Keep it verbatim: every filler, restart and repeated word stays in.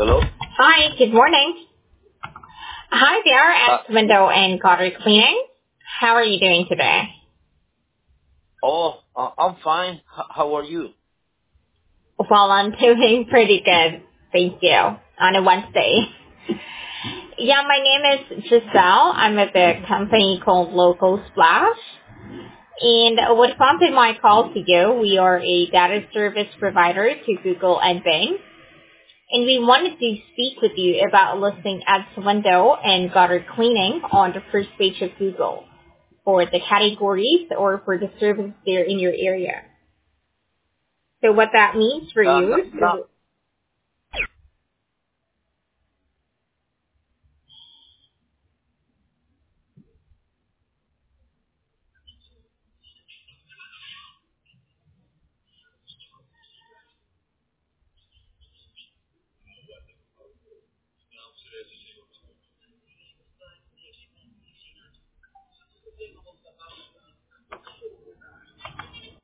Hello? Hi, good morning. Hi there Uh, at Window and Gutter Cleaning. How are you doing today? oh, uh, I'm fine. H- how are you? Well, I'm doing pretty good. Thank you. On a Wednesday. Yeah, my name is Giselle. I'm at the company called Local Splash. And what prompted my call to you, we are a data service provider to Google and Bing. And we wanted to speak with you about listing ads window and gutter cleaning on the first page of Google for the categories or for the services there in your area. So what that means for Uh, you no, no, is,